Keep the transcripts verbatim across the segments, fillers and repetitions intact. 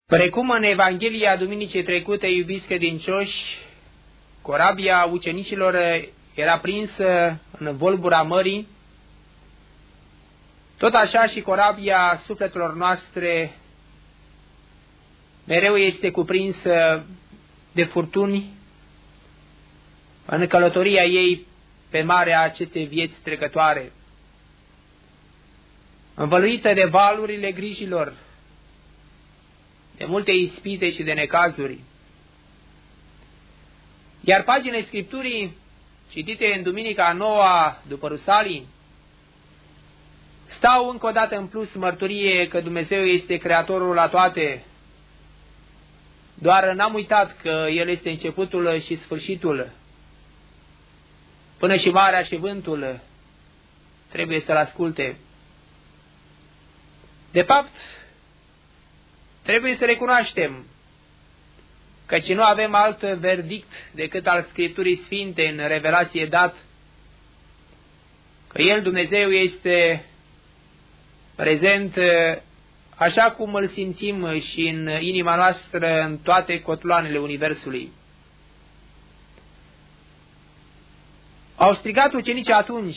Precum în Evanghelia duminicii trecute, iubiți credincioși, corabia ucenicilor era prinsă în volbura mării, tot așa și corabia sufletelor noastre mereu este cuprinsă de furtuni în călătoria ei pe marea acestei vieți trecătoare, învăluită de valurile grijilor, de multe ispite și de necazuri. Iar paginile Scripturii, citite în Duminica a noua după Rusalii, stau încă o dată în plus mărturie că Dumnezeu este Creatorul la toate, doar n-am uitat că El este începutul și sfârșitul, până și marea și vântul trebuie să-L asculte. De fapt, trebuie să recunoaștem căci nu avem alt verdict decât al Scripturii Sfinte în revelație dat, că El, Dumnezeu, este prezent așa cum îl simțim și în inima noastră în toate cotloanele Universului. Au strigat ucenicii atunci,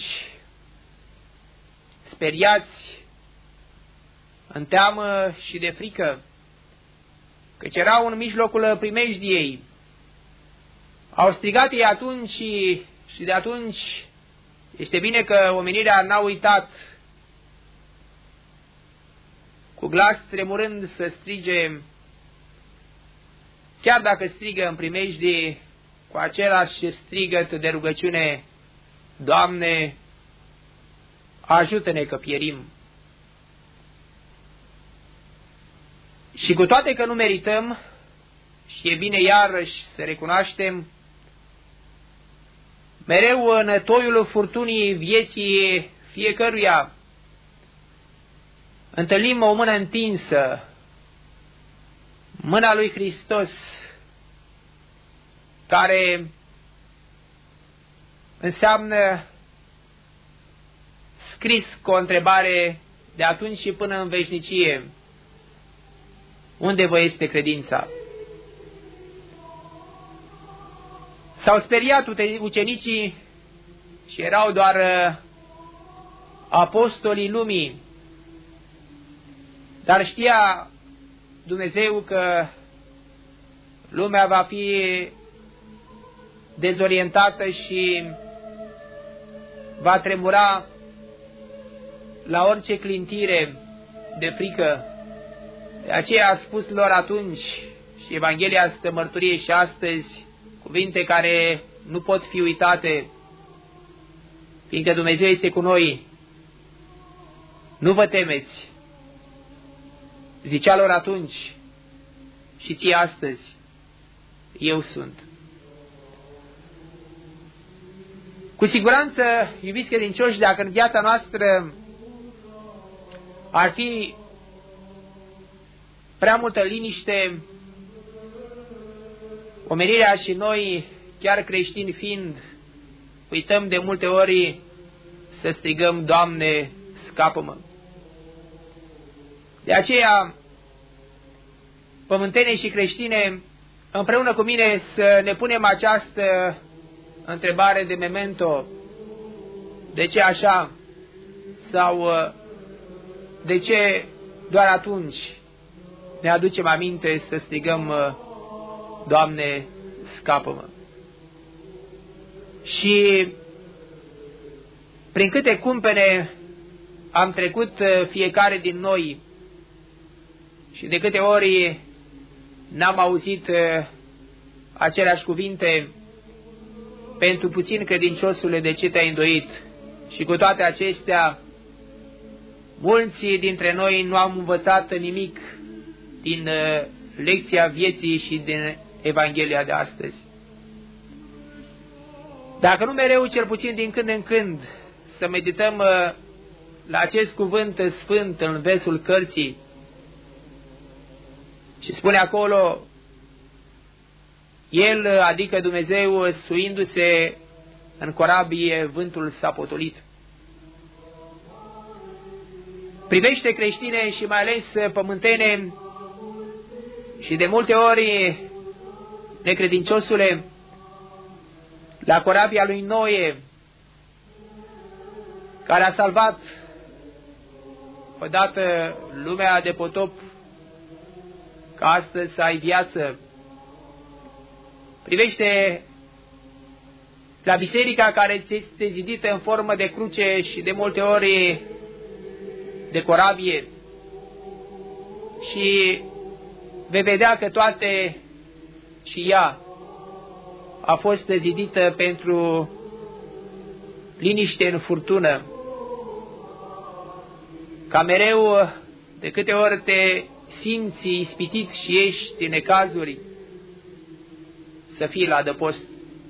speriați, în teamă și de frică, căci erau în mijlocul primejdiei. Au strigat ei atunci și, și de atunci este bine că omenirea n-a uitat cu glas tremurând să strige, chiar dacă strigă în primejdie, cu același strigăt de rugăciune: Doamne, ajută-ne că pierim. Și cu toate că nu merităm, și e bine iarăși să recunoaștem, mereu în toiul furtunii vieții fiecăruia întâlnim o mână întinsă, mâna lui Hristos, care înseamnă scris cu o întrebare de atunci și până în veșnicie: unde vă este credința? S-au speriat ucenicii și erau doar apostolii lumii, dar știa Dumnezeu că lumea va fi dezorientată și va tremura la orice clintire de frică. De aceea a spus lor atunci, și Evanghelia stă mărturie și astăzi, cuvinte care nu pot fi uitate, fiindcă Dumnezeu este cu noi: nu vă temeți. Zicea lor atunci și ție astăzi: eu sunt. Cu siguranță, iubiți credincioși, dacă în viața noastră ar fi prea multă liniște, omenirea și noi, chiar creștini fiind, uităm de multe ori să strigăm: Doamne, scapă-mă! De aceea, pământene și creștine, împreună cu mine să ne punem această întrebare de memento: de ce așa? Sau de ce doar atunci ne aducem aminte să strigăm: Doamne, scapă-mă! Și prin câte cumpene am trecut fiecare din noi și de câte ori n-am auzit aceleași cuvinte: pentru puțin, credinciosule, de ce te-ai îndoit? Și cu toate acestea, mulți dintre noi nu am învățat nimic din lecția vieții și din Evanghelia de astăzi. Dacă nu mereu, cel puțin din când în când, să medităm la acest cuvânt sfânt în versul cărții, și spune acolo: El, adică Dumnezeu, suindu-se în corabie, vântul s-a potolit. Privește, creștine și mai ales pământene, Și de multe ori, necredinciosule, la corabia lui Noe, care a salvat odată lumea de potop, ca astăzi să ai viață, privește la biserica care este zidită în formă de cruce și de multe ori de corabie și vei vedea că toate și ea a fost zidită pentru liniște în furtună, ca mereu, de câte ori te simți ispitit și ești în necazuri, să fii la adăpost.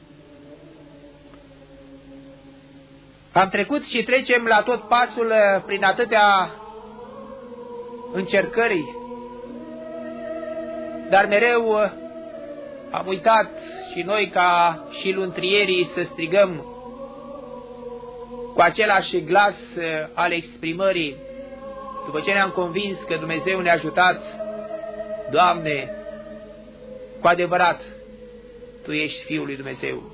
Am trecut și trecem la tot pasul prin atâtea încercări, dar mereu am uitat și noi ca și luntrierii să strigăm cu același glas al exprimării, după ce ne-am convins că Dumnezeu ne-a ajutat: Doamne, cu adevărat, Tu ești Fiul lui Dumnezeu.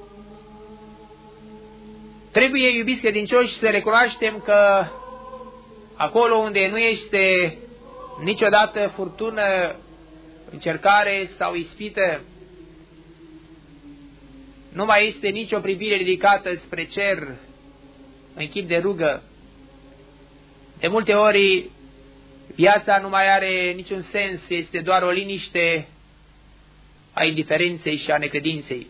Trebuie, iubiți credincioși, să recunoaștem că acolo unde nu este niciodată furtună, încercare sau ispită, nu mai este nicio privire ridicată spre cer în chip de rugă. De multe ori viața nu mai are niciun sens, este doar o liniște a indiferenței și a necredinței.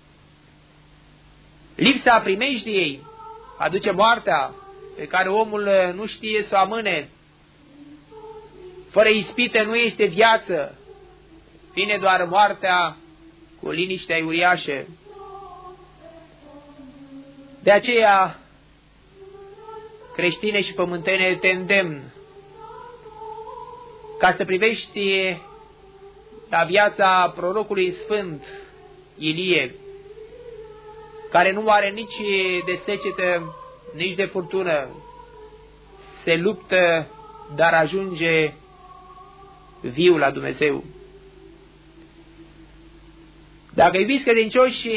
Lipsa primejdiei aduce moartea, pe care omul nu știe să o amâne. Fără ispită nu este viață, vine doar moartea cu liniștea uriașă. De aceea, creștine și pământene, te îndemn ca să privești la viața prorocului sfânt Ilie, care nu are nici de secetă, nici de furtună, se luptă, dar ajunge viu la Dumnezeu. Dacă iubiți credincioși,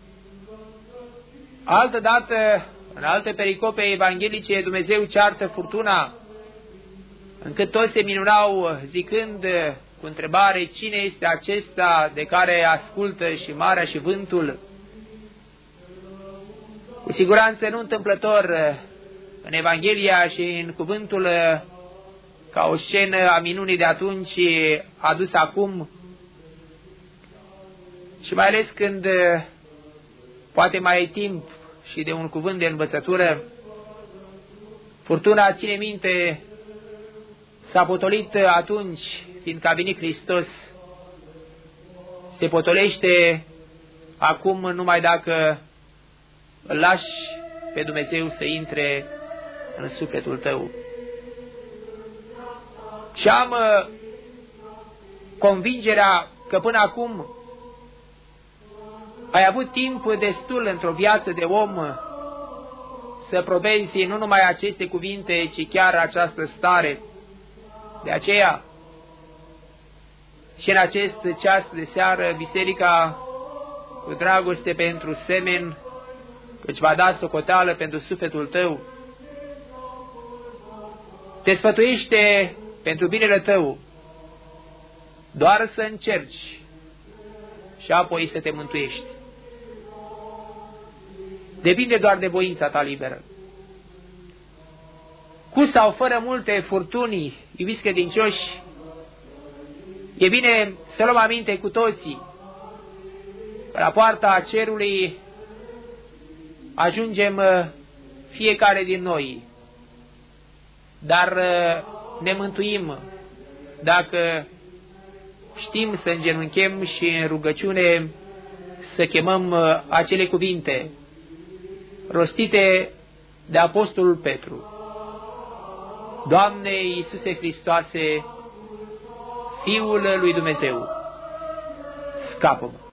altă dată, în alte pericope evanghelice, Dumnezeu ceartă furtuna, încât toți se minunau zicând cu întrebare: cine este acesta de care ascultă și marea și vântul? Cu siguranță nu întâmplător, în Evanghelia și în cuvântul, ca o scenă a minunii de atunci adus acum, și mai ales când poate mai ai timp și de un cuvânt de învățătură, furtuna, ține minte, s-a potolit atunci, fiindcă a venit Hristos. Se potolește acum numai dacă îl lași pe Dumnezeu să intre în sufletul tău. Și am convingerea că până acum ai avut timp destul într-o viață de om să probezi nu numai aceste cuvinte, ci chiar această stare. De aceea, și în acest ceas de seară, biserica, cu dragoste pentru semeni, îți va da socoteală pentru sufletul tău, te sfătuiește pentru binele tău, doar să încerci și apoi să te mântuiești. Depinde doar de voința ta liberă. Cu sau fără multe furtuni, iubiți credincioși, e bine să luăm aminte cu toții că la poarta cerului ajungem fiecare din noi, dar ne mântuim dacă știm să îngenunchem și în rugăciune să chemăm acele cuvinte rostite de Apostolul Petru: Doamne Iisuse Hristoase, Fiul lui Dumnezeu, scapă-mă!